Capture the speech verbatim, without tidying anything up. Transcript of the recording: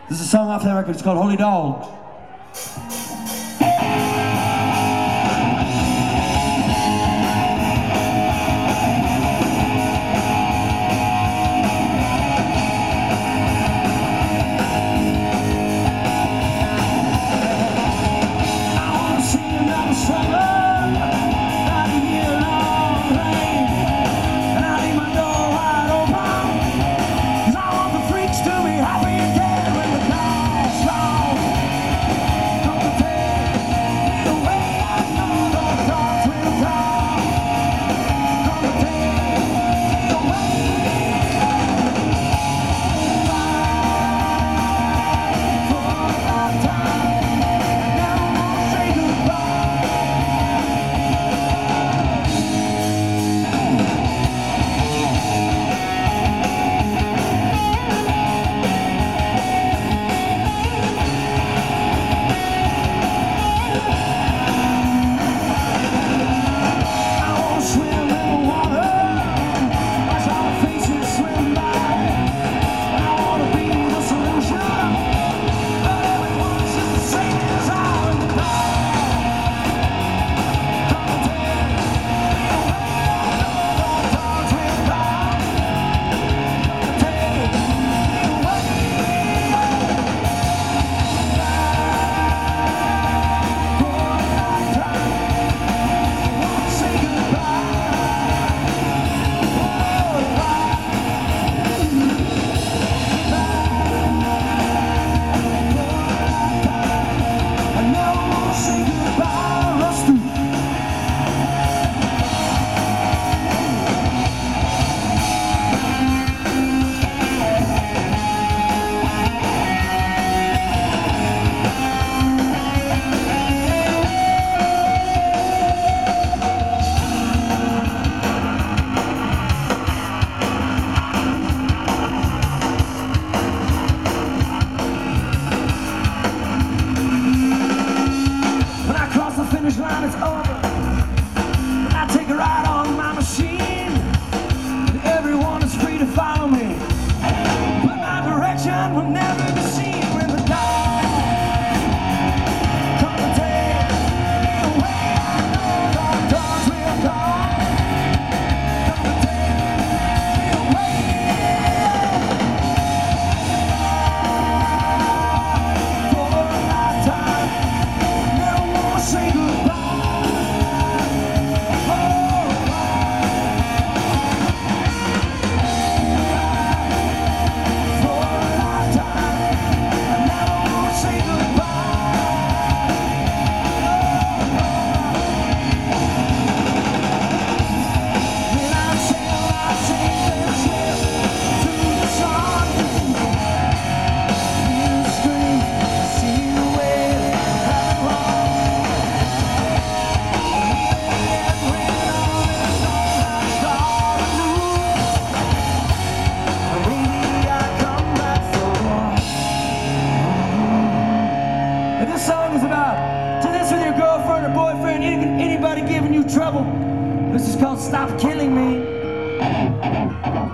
This is a song off that record. It's called Holy Dog. Line is over. I take a ride on my machine. Everyone is free to follow me, but my direction will never be seen. When the dawn come to take me away, I know the dogs will come. Come to take me away. For a lifetime, never wanna say goodbye. This song is about to this with your girlfriend or boyfriend, any, anybody giving you trouble. This is called Stop Killing Me.